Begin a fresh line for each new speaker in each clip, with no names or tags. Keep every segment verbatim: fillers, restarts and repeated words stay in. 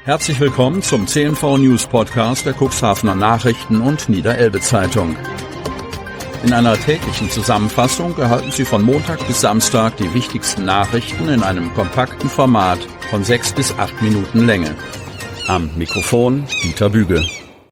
Herzlich willkommen zum C N V News Podcast der Cuxhavener Nachrichten und Niederelbe Zeitung. In einer täglichen Zusammenfassung erhalten Sie von Montag bis Samstag die wichtigsten Nachrichten in einem kompakten Format von sechs bis acht Minuten Länge. Am Mikrofon Dieter Büge.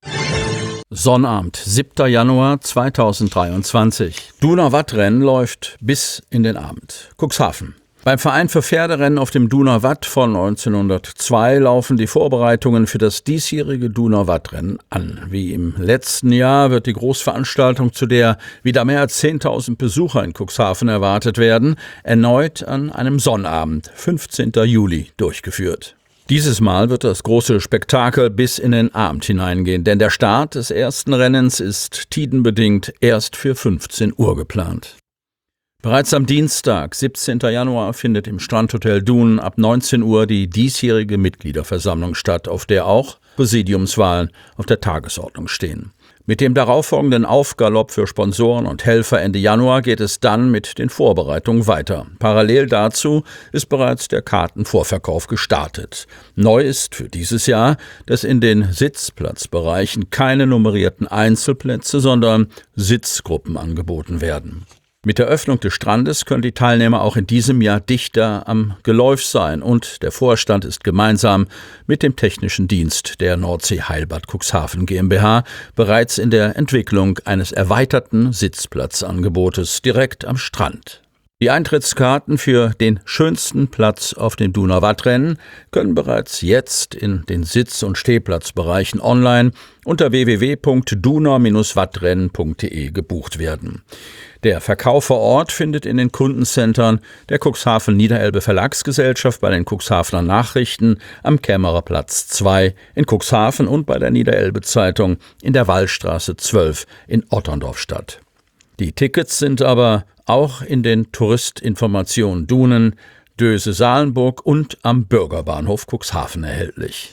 Sonnabend, siebter Januar zweitausenddreiundzwanzig. Donauwatt-Rennen läuft bis in den Abend. Cuxhaven. Beim Verein für Pferderennen auf dem Donauwatt von neunzehnhundertzwei laufen die Vorbereitungen für das diesjährige Donauwatt-Rennen an. Wie im letzten Jahr wird die Großveranstaltung, zu der wieder mehr als zehntausend Besucher in Cuxhaven erwartet werden, erneut an einem Sonnabend, fünfzehnten Juli, durchgeführt. Dieses Mal wird das große Spektakel bis in den Abend hineingehen, denn der Start des ersten Rennens ist tidenbedingt erst für fünfzehn Uhr geplant. Bereits am Dienstag, siebzehnten Januar, findet im Strandhotel Dun ab neunzehn Uhr die diesjährige Mitgliederversammlung statt, auf der auch Präsidiumswahlen auf der Tagesordnung stehen. Mit dem darauffolgenden Aufgalopp für Sponsoren und Helfer Ende Januar geht es dann mit den Vorbereitungen weiter. Parallel dazu ist bereits der Kartenvorverkauf gestartet. Neu ist für dieses Jahr, dass in den Sitzplatzbereichen keine nummerierten Einzelplätze, sondern Sitzgruppen angeboten werden. Mit der Öffnung des Strandes können die Teilnehmer auch in diesem Jahr dichter am Geläuf sein und der Vorstand ist gemeinsam mit dem technischen Dienst der Nordsee Heilbad Cuxhaven GmbH bereits in der Entwicklung eines erweiterten Sitzplatzangebotes direkt am Strand. Die Eintrittskarten für den schönsten Platz auf dem Donauwatt-Rennen können bereits jetzt in den Sitz- und Stehplatzbereichen online unter w w w punkt donau wattrennen punkt d e gebucht werden. Der Verkauf vor Ort findet in den Kundencentern der Cuxhaven Niederelbe Verlagsgesellschaft, bei den Cuxhavener Nachrichten am Kämmererplatz zwei in Cuxhaven und bei der Niederelbe Zeitung in der Wallstraße zwölf in Otterndorf statt. Die Tickets sind aber auch in den Touristinformationen Dunen, Döse-Salenburg und am Bürgerbahnhof Cuxhaven erhältlich.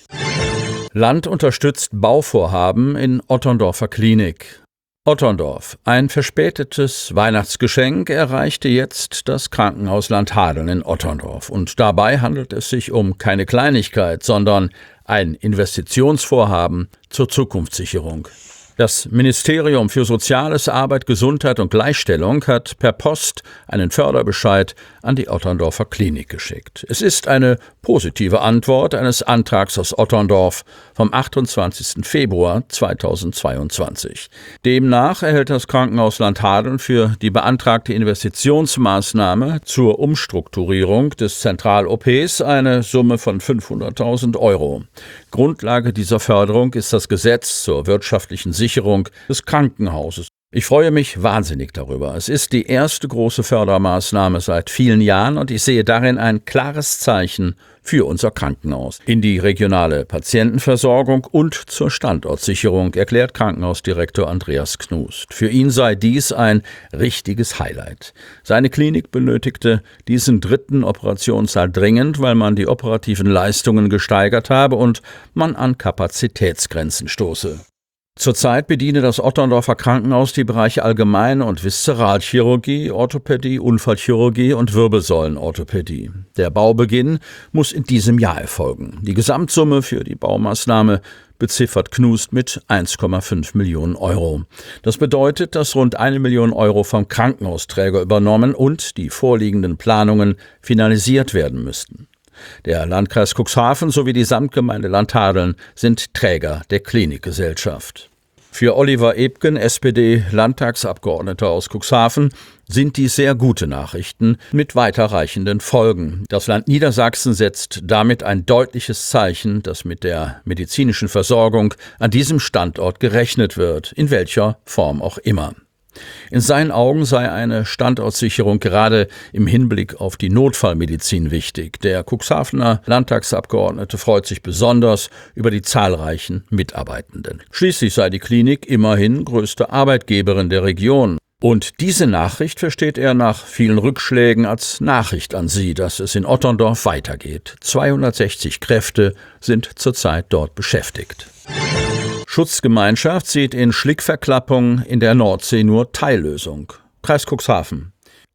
Land unterstützt Bauvorhaben in Otterndorfer Klinik. Otterndorf. Ein verspätetes Weihnachtsgeschenk erreichte jetzt das Krankenhaus Landhadeln in Otterndorf. Und dabei handelt es sich um keine Kleinigkeit, sondern ein Investitionsvorhaben zur Zukunftssicherung. Das Ministerium für Soziales, Arbeit, Gesundheit und Gleichstellung hat per Post einen Förderbescheid an die Otterndorfer Klinik geschickt. Es ist eine positive Antwort eines Antrags aus Otterndorf vom achtundzwanzigsten Februar zweitausendzweiundzwanzig. Demnach erhält das Krankenhaus Landhadeln für die beantragte Investitionsmaßnahme zur Umstrukturierung des Zentral-O Ps eine Summe von fünfhunderttausend Euro. Grundlage dieser Förderung ist das Gesetz zur wirtschaftlichen Sicherung des Krankenhauses. Ich freue mich wahnsinnig darüber. Es ist die erste große Fördermaßnahme seit vielen Jahren und ich sehe darin ein klares Zeichen für unser Krankenhaus. In die regionale Patientenversorgung und zur Standortsicherung, erklärt Krankenhausdirektor Andreas Knust. Für ihn sei dies ein richtiges Highlight. Seine Klinik benötigte diesen dritten Operationssaal dringend, weil man die operativen Leistungen gesteigert habe und man an Kapazitätsgrenzen stoße. Zurzeit bediene das Otterndorfer Krankenhaus die Bereiche Allgemeine und Viszeralchirurgie, Orthopädie, Unfallchirurgie und Wirbelsäulenorthopädie. Der Baubeginn muss in diesem Jahr erfolgen. Die Gesamtsumme für die Baumaßnahme beziffert Knust mit eins Komma fünf Millionen Euro. Das bedeutet, dass rund eine Million Euro vom Krankenhausträger übernommen und die vorliegenden Planungen finalisiert werden müssten. Der Landkreis Cuxhaven sowie die Samtgemeinde Landhadeln sind Träger der Klinikgesellschaft. Für Oliver Ebgen, S P D-Landtagsabgeordneter aus Cuxhaven, sind dies sehr gute Nachrichten mit weiterreichenden Folgen. Das Land Niedersachsen setzt damit ein deutliches Zeichen, dass mit der medizinischen Versorgung an diesem Standort gerechnet wird, in welcher Form auch immer. In seinen Augen sei eine Standortsicherung gerade im Hinblick auf die Notfallmedizin wichtig. Der Cuxhavener Landtagsabgeordnete freut sich besonders über die zahlreichen Mitarbeitenden. Schließlich sei die Klinik immerhin größte Arbeitgeberin der Region. Und diese Nachricht versteht er nach vielen Rückschlägen als Nachricht an Sie, dass es in Otterndorf weitergeht. zweihundertsechzig Kräfte sind zurzeit dort beschäftigt. Schutzgemeinschaft sieht in Schlickverklappung in der Nordsee nur Teillösung. Kreis Cuxhaven.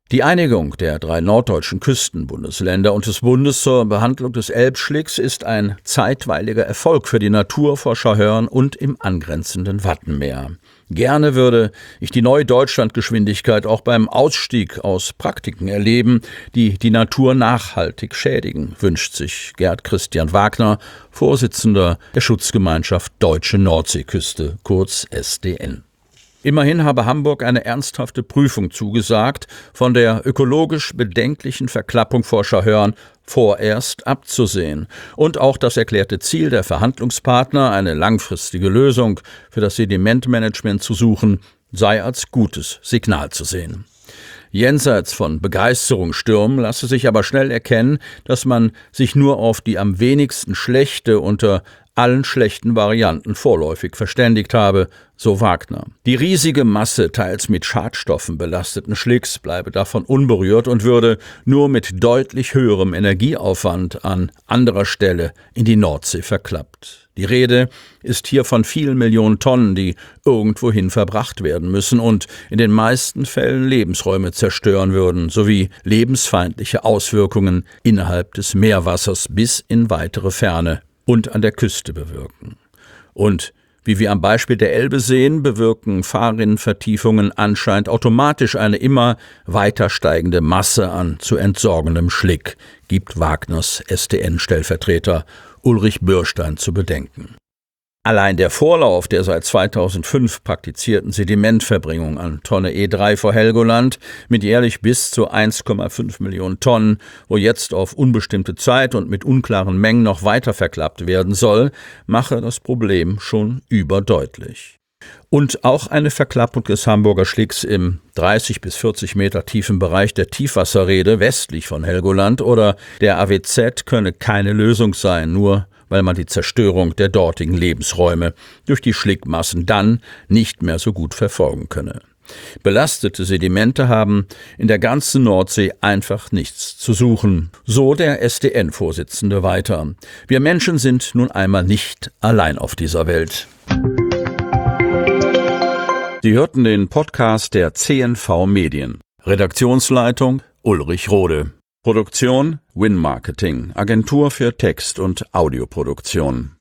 Die Einigung der drei norddeutschen Küstenbundesländer und des Bundes zur Behandlung des Elbschlicks ist ein zeitweiliger Erfolg für die Natur vor Schahörn und im angrenzenden Wattenmeer. Gerne würde ich die neue Deutschlandgeschwindigkeit auch beim Ausstieg aus Praktiken erleben, die die Natur nachhaltig schädigen, wünscht sich Gerd Christian Wagner, Vorsitzender der Schutzgemeinschaft Deutsche Nordseeküste, kurz S D N. Immerhin habe Hamburg eine ernsthafte Prüfung zugesagt, von der ökologisch bedenklichen Verklappung vor Schahörn vorerst abzusehen. Und auch das erklärte Ziel der Verhandlungspartner, eine langfristige Lösung für das Sedimentmanagement zu suchen, sei als gutes Signal zu sehen. Jenseits von Begeisterungsstürmen lasse sich aber schnell erkennen, dass man sich nur auf die am wenigsten schlechte unter allen schlechten Varianten vorläufig verständigt habe, so Wagner. Die riesige Masse teils mit Schadstoffen belasteten Schlicks bleibe davon unberührt und würde nur mit deutlich höherem Energieaufwand an anderer Stelle in die Nordsee verklappt. Die Rede ist hier von vielen Millionen Tonnen, die irgendwohin verbracht werden müssen und in den meisten Fällen Lebensräume zerstören würden, sowie lebensfeindliche Auswirkungen innerhalb des Meerwassers bis in weitere Ferne und an der Küste bewirken. Und wie wir am Beispiel der Elbe sehen, bewirken Fahrrinnenvertiefungen anscheinend automatisch eine immer weiter steigende Masse an zu entsorgendem Schlick, gibt Wagners S D N-Stellvertreter Ulrich Bürstein zu bedenken. Allein der Vorlauf der seit zweitausendfünf praktizierten Sedimentverbringung an Tonne E drei vor Helgoland mit jährlich bis zu eins Komma fünf Millionen Tonnen, wo jetzt auf unbestimmte Zeit und mit unklaren Mengen noch weiter verklappt werden soll, mache das Problem schon überdeutlich. Und auch eine Verklappung des Hamburger Schlicks im dreißig bis vierzig Meter tiefen Bereich der Tiefwasserreede westlich von Helgoland oder der A W Z könne keine Lösung sein, nur weil man die Zerstörung der dortigen Lebensräume durch die Schlickmassen dann nicht mehr so gut verfolgen könne. Belastete Sedimente haben in der ganzen Nordsee einfach nichts zu suchen, so der S D N-Vorsitzende weiter. Wir Menschen sind nun einmal nicht allein auf dieser Welt. Sie hörten den Podcast der C N V Medien. Redaktionsleitung Ulrich Rode. Produktion Win Marketing, Agentur für Text- und Audioproduktion.